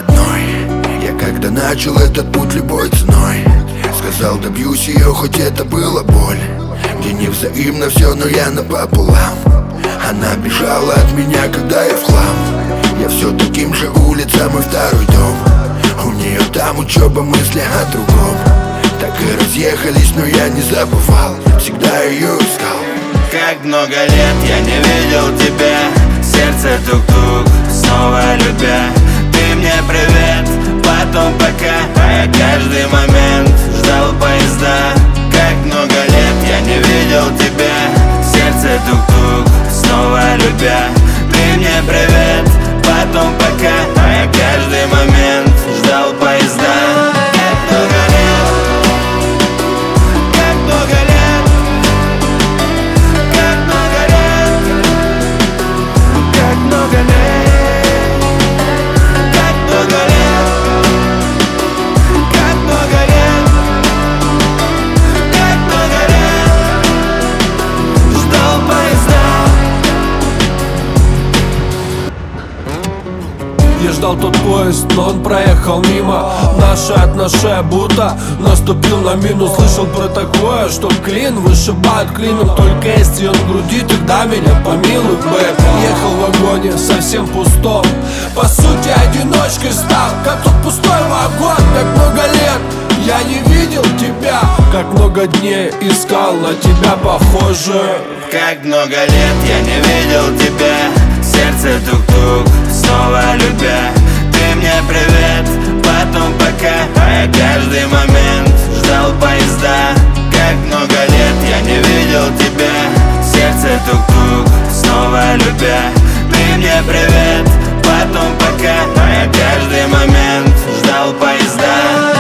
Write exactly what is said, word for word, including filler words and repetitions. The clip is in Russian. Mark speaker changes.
Speaker 1: одной. Я когда начал этот путь любой ценой, сказал, добьюсь ее, хоть это было боль. Где невзаимно все, но я напополам. Она бежала от меня, когда я в хлам. Я все таким же улицам и второй дом. У нее там учеба, мысли о другом. Так и разъехались, но я не забывал, всегда ее искал.
Speaker 2: Как много лет я не видел тебя, сердце тук-тук, снова любя. Ты мне привет, потом пока, а я каждый момент ждал поезда. Как много лет я не видел тебя, сердце тук-тук, снова любя. Ты мне привет, потом пока, а я каждый момент ждал поезда.
Speaker 3: Я ждал тот поезд, но он проехал мимо. Наши отношения будто наступил на мину. Слышал про такое, что клин вышибают клином. Только если он в груди, тогда меня помилуй, бэйб. Ехал в вагоне совсем пустом, по сути одиночкой стал, как тот пустой вагон. Так много лет я не видел тебя, как много дней искал на тебя похоже.
Speaker 2: Как много лет я не видел тебя, сердце тук-тук, снова любя. Ты мне привет, потом пока, а я каждый момент ждал поезда. Как много лет я не видел тебя, сердце тук-тук, снова любя. Ты мне привет, потом пока, а я каждый момент ждал поезда.